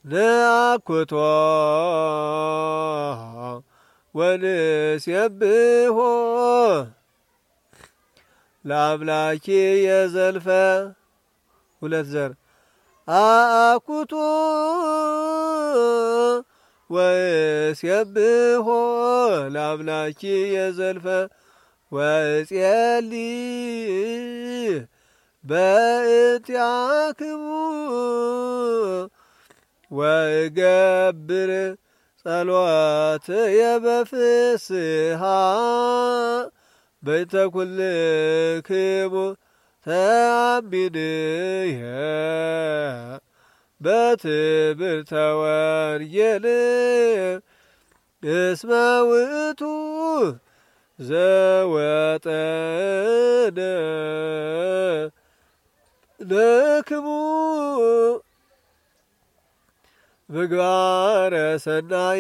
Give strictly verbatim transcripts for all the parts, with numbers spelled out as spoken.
ንአኩቶ ወንሴብሖ ለአምላኪ የዘልፈ ሁለት ዘር አኩቶ ወንሴብሖ ለአምላኪ የዘልፈ ወእጼሊ በእንቲአክሙ ወእገብር ጸሎትየ በፍስሓ በእንተ ኩልክሙ ተአሚንየ በትምህርተ ወንጌል እስመ ውእቱ ዘወጠነ ለክሙ ምግባረ ሰናይ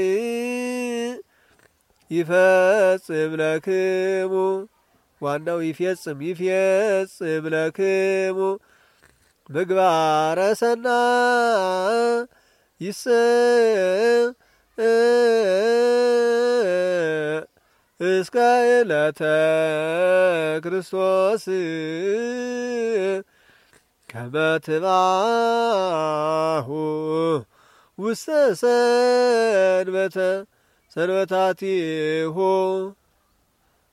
ይፈጽም ለክሙ ዋናው ይፈጽም ይፈጽም ለክሙ ምግባረ ሰናይ ይሰ እስከ ዕለተ ክርስቶስ ከመ ትባሁ ውስተ ሰንበተ ሰንበታቲሁ